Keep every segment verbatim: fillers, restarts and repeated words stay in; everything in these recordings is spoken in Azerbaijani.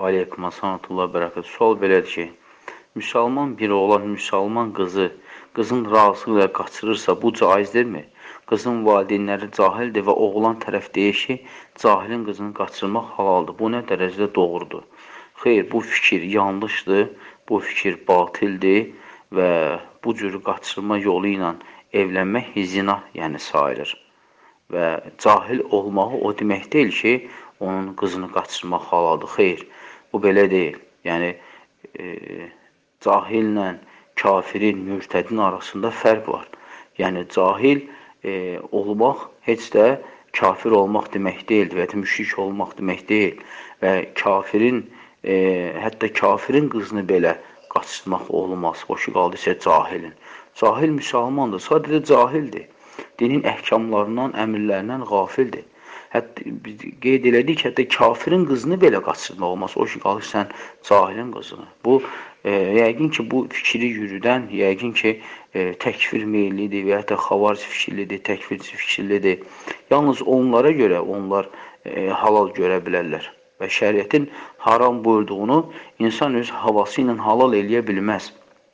Aleykum assalatullah bərəkət. Sual belədir ki, müsəlman biri olan müsəlman qızı, qızın razılığı ilə qaçırırsa, bu caizdirmi? Qızın valideynləri cahildir və oğlan tərəf deyir ki, cahilin qızını qaçırmaq halaldır. Bu nə dərəcədə doğrudur? Xeyr, bu fikir yanlışdır, bu fikir batildir və bu cür qaçırma yolu ilə evlənmək zina, yəni sayılır. Və cahil olmağı o demək deyil ki, onun qızını qaçırmaq halaldır. Xeyr, bu belə deyil. Yəni, e, cahillə kafirin, mürtədin arasında fərq var. Yəni, cahil e, olmaq heç də kafir olmaq demək deyil və ya müşrik olmaq demək deyil. Və kafirin, e, hətta kafirin qızını belə qaçırmaq olmaz. O ki, qaldı isə cahilin. Cahil müsəlmandır, sadəcə cahildir. Dinin əhkamlarından, əmirlərindən qafildir. Hətta biz qeyd elədik ki, hətta kafirin qızını belə qaçırmaq olmaz. O ki, qalır sən cahilin qızını. Bu, e, yəqin ki, bu fikri yürüdən, yəqin ki, e, təkfir meyillidir və hətta xavaric fikirlidir, təkfirci fikirlidir. Yalnız onlara görə onlar e, halal görə bilərlər. Və şəriətin haram buyurduğunu insan öz havası ilə halal eləyə bilməz.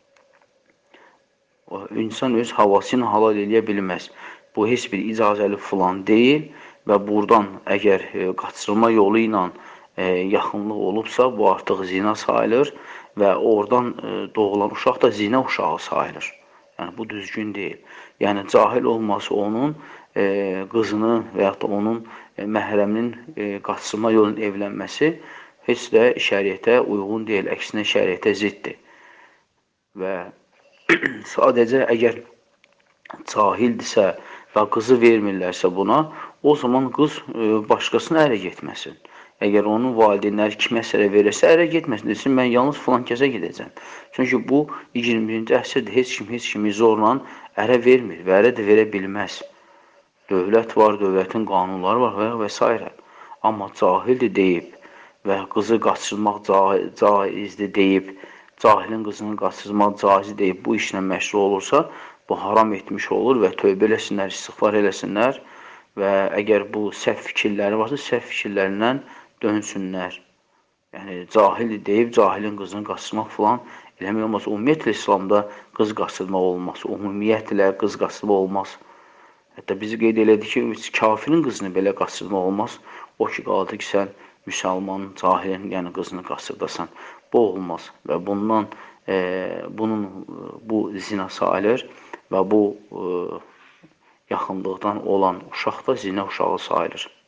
İnsan öz havası ilə halal eləyə bilməz. Bu, heç bir icazəli filan deyil və buradan əgər e, qaçırma yolu ilə e, yaxınlıq olubsa, bu artıq zina sayılır və oradan e, doğulan uşaq da zina uşağı sayılır. Yəni, bu düzgün deyil. Yəni, cahil olması onun e, qızını və yaxud da onun e, məhrəminin e, qaçırma yolunun evlənməsi heç də şəriətə uyğun deyil, əksinə şəriətə ziddir. Və sadəcə əgər cahildirsə və qızı vermirlərsə buna, o zaman qız e, başqasına ərə getməsin. Əgər onun valideynləri kiməsə ərə verirsə, ərə getməsin, desin, mən yalnız filan kəsə gedəcəm. Çünki bu iyirmi birinci əsrdə heç kim, heç kimi zorla ərə vermir və ərə də verə bilməz. Dövlət var, dövlətin qanunları var və, və s. Amma cahildir deyib və qızı qaçırmaq caizdir deyib, cahilin qızını qaçırmaq caiz deyib, bu işlə məşğul olursa, bu haram etmiş olur və tövbə eləsinlər, istiğfar eləsinlər və əgər bu səhv fikirləri varsa, səhv fikirlərindən dönsünlər. Yəni, cahil deyib, cahilin qızını qaçırmaq filan eləmək olmaz. Ümumiyyətlə, İslamda qız qaçırmaq olmaz. Ümumiyyətlə, qız qaçırmaq olmaz. Hətta bizi qeyd elədik ki, kafirin qızını belə qaçırmaq olmaz. O ki, qaldı ki, sən müsəlmanın, cahilin, yəni qızını qaçırdasan. Bu olmaz və bundan, e, bunun, bu zina sayılır və bu e, yaxınlıqdan olan uşaq da zina uşağı sayılır.